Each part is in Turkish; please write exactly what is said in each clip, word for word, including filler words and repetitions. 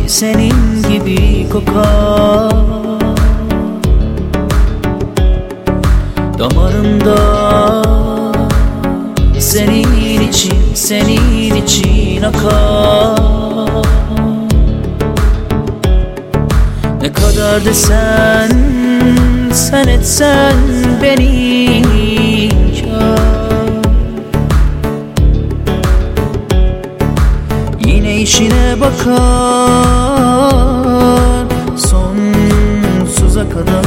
senin gibi kokar. Damarımda senin için, senin için akar. Ne kadar desen, sen etsen beni kâr. Yine işine bakar sonsuza kadar.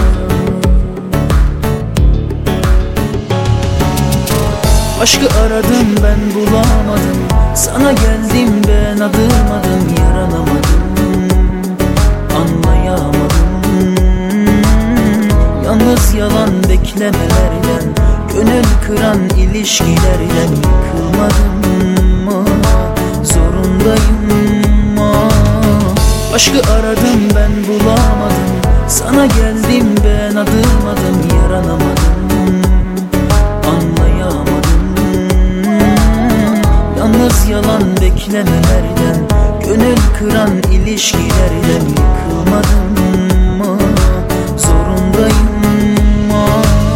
Aşkı aradım ben bulamadım, sana geldim ben adım adım yaranamadım, anlayamadım. Yalnız yalan beklemelerden, gönül kıran ilişkilerden yıkılmadım mı? Zorundayım mı? Aşkı aradım ben bulamadım, sana geldim ben adım adım yaranamadım, anlayamadım. Yalnız yalan beklemelerden, gönül kıran ilişkilerden yıkılmadım mı? Zorundayım mı?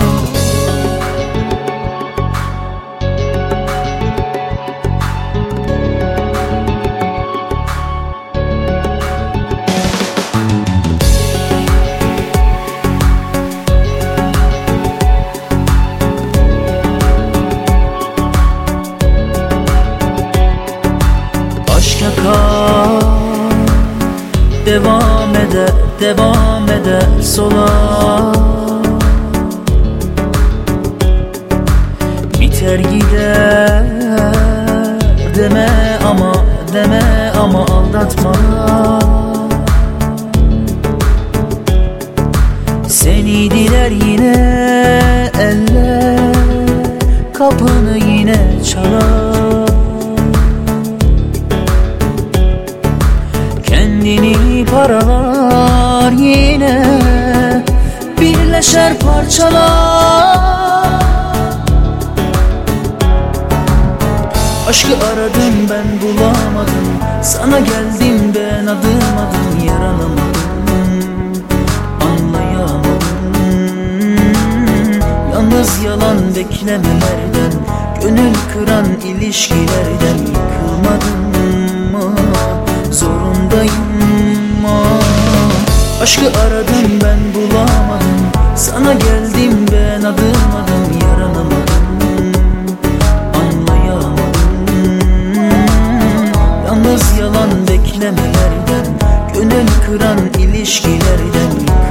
Aşk yakar, devam eder, devam eder sola. Biter gider deme ama, deme ama aldatma. Seni diler yine eller, kapını yine çalar. Kendini paralar yine, birleşer parçalar. Aşkı aradım ben bulamadım, sana geldim ben adım adım yaranamadım, anlayamadım. Yalnız yalan beklemelerden, gönül kıran ilişkilerden yıkılmadım mı? Zorundayım mı? Aşkı aradım ben bulamadım, sana geldim ben adım adım yaranamadım, anlayamadım. Yalnız yalan beklemelerden, gönül kıran ilişkilerden